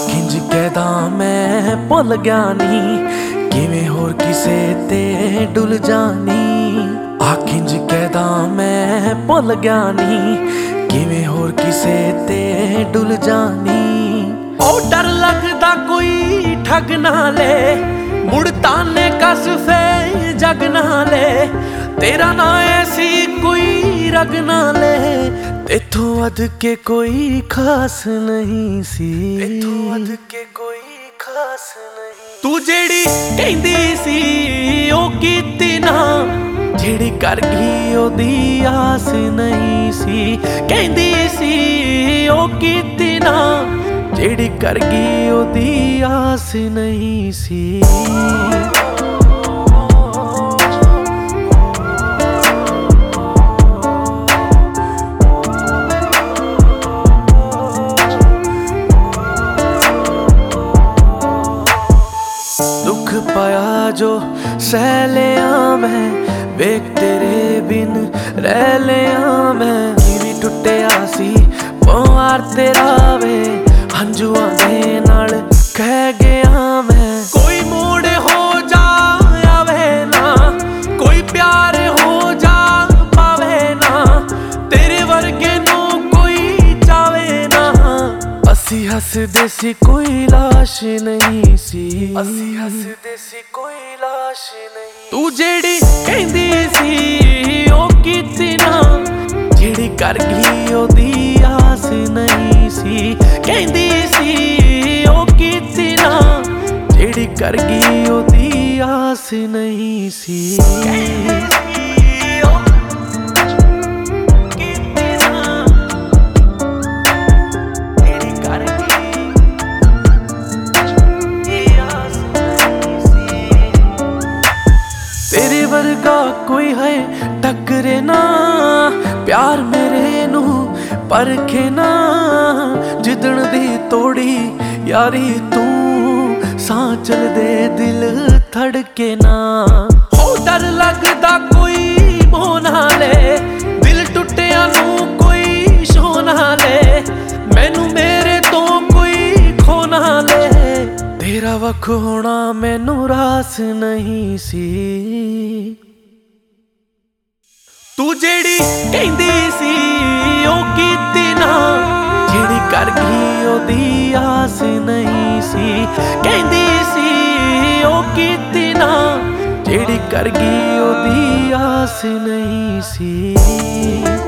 ਕਿੰਜ ਕਹਿਦਾ ਮੈਂ ਭੁੱਲ ਗਿਆ ਨੀ, ਕਿਵੇਂ ਹੋਰ ਕਿਸੇ ਤੇ ਡੁੱਲ ਜਾਨੀ। ਕਿੰਜ ਕਹਿਦਾ ਮੈਂ ਭੁੱਲ ਗਿਆ ਨੀ, ਕਿਵੇਂ ਹੋਰ ਕਿਸੇ ਤੇ ਡੁੱਲ ਜਾਨੀ। ਉਹ ਡਰ ਲੱਗਦਾ ਕੋਈ ਠੱਗ ਨਾ ਲੈ, ਮੁੜ ਤਾਨੇ ਕਸ ਫੇ ਜਗ ਨਾ ਲੈ। ਤੇਰਾ ਨਾ ਐਸੀ ਕੋਈ ਰਗ ਨਾ ਲੈ, ਤੇਥੋਂ ਵੱਧ ਕੇ ਕੋਈ ਖਾਸ ਨਹੀਂ ਸੀ, ਤੇਥੋਂ ਵੱਧ ਕੇ ਕੋਈ ਖਾਸ ਨਹੀਂ। ਤੂੰ ਜਿਹੜੀ ਕਹਿੰਦੀ ਸੀ ਉਹ ਕੀਤੀ ਨਾ, ਜਿਹੜੀ ਕਰ ਗਈ ਉਹਦੀ ਆਸ ਨਹੀਂ ਸੀ। ਕਹਿੰਦੀ ਸੀ ਉਹ ਕੀਤੀ ਨਾ, ਜਿਹੜੀ ਕਰ ਗਈ ਉਹਦੀ ਆਸ ਨਹੀਂ ਸੀ। ਦੁੱਖ ਪਾਇਆ ਜੋ ਸਹਿ ਲਿਆ ਮੈਂ, ਵੇਖ ਤੇਰੇ ਬਿਨ ਰਹਿ ਲਿਆ ਮੈਂ। ਵੀ ਟੁੱਟਿਆ ਸੀ ਪੁਆਰ ਤੇਰਾ ਵੇ, ਹੰਝੂਆਂ ਦੇ ਨਾਲ ਕਹਿ ਗਿਆ ਮੈਂ। ਕੋਈ ਮੋੜ ਹੋ ਜਾ ਆਵੇ ਨਾ, ਕੋਈ ਪਿਆਰ ਹੋ ਜਾ ਪਾਵੇ ਨਾ, ਤੇਰੇ ਵਰਗੇ ਨੂੰ ਕੋਈ ਚਾਵੇ ਨਾ। ਅਸੀਂ ਹੱਸਦੇ ਸੀ ਕੋਈ ਲਾਸ਼ ਨਹੀਂ ਸੀ, ਅਸੀਂ ਹੱਸਦੇ ਸੀ ਕੋਈ ਲਾਸ਼ ਨਹੀਂ। ਤੂੰ ਜਿਹੜੀ ਕਹਿੰਦੀ ਸੀ ਉਹ ਕੀਤੀ ਨਾ, ਜਿਹੜੀ ਕਰ ਗਈ ਉਹਦੀ ਆਸ ਨਹੀਂ ਸੀ। ਕਹਿੰਦੀ ਸੀ ਉਹ ਕੀਤੀ ਨਾ, ਜਿਹੜੀ ਕਰ ਗਈ ਉਹਦੀ ਆਸ ਨਹੀਂ ਸੀ। ਤੇਰੇ ਵਰਗਾ ਕੋਈ ਹੈ ਟੱਕਰੇ ਨਾ, ਪਿਆਰ ਮੇਰੇ ਨੂੰ ਪਰਖੇ ਨਾ। ਜਿੱਦਣ ਦੀ ਤੋੜੀ ਯਾਰੀ ਤੂੰ, ਸਾਹ ਚਲਦੇ ਦਿਲ ਧੜਕੇ ਨਾ। ਹੋ ਡਰ ਲੱਗਦਾ ਕੋਈ ਮੋਹ ਨਾ ਲੈ, ਦਿਲ ਟੁੱਟਿਆਂ ਨੂੰ ਕੋਈ ਛੋਹ ਨਾ ਲੈ। ਮੈਨੂੰ ਮੇਰੇ ਤੋਂ ਕੋਈ ਖੋ ਨਾ ਲੈ, ਤੇਰਾ ਵੱਖ ਹੋਣਾ ਮੈਨੂੰ ਰਾਸ ਨਹੀਂ ਸੀ। ਤੂੰ ਜਿਹੜੀ ਕਹਿੰਦੀ ਸੀ ਉਹ ਕੀਤੀ ਨਾ, ਜਿਹੜੀ ਕਰ ਗਈ ਉਹਦੀ ਆਸ ਨਹੀਂ ਸੀ। ਕਹਿੰਦੀ ਸੀ ਉਹ ਕੀਤੀ ਨਾ, ਜਿਹੜੀ ਕਰ ਗਈ ਉਹਦੀ ਆਸ ਨਹੀਂ ਸੀ।